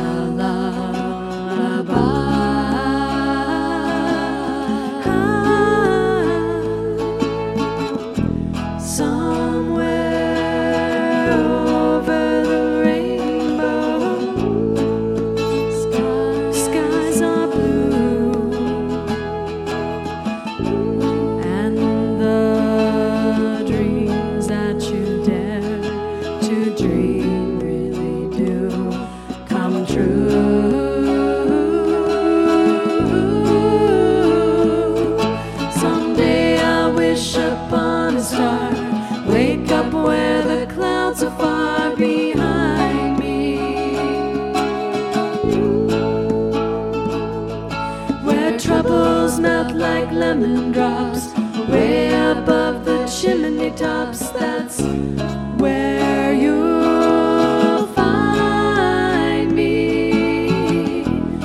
Troubles melt like lemon drops way above the chimney tops. That's where you'll find me,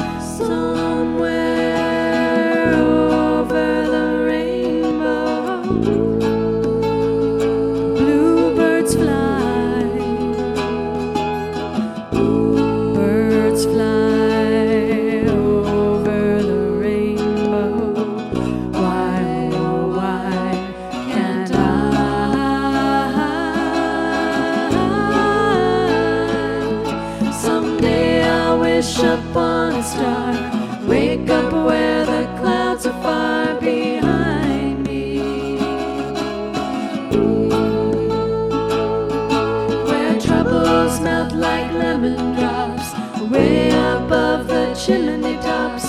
somewhere over the rainbow. Bluebirds fly, birds fly. Upon a star, wake up where the clouds are far behind me, where troubles melt like lemon drops way above the chimney tops.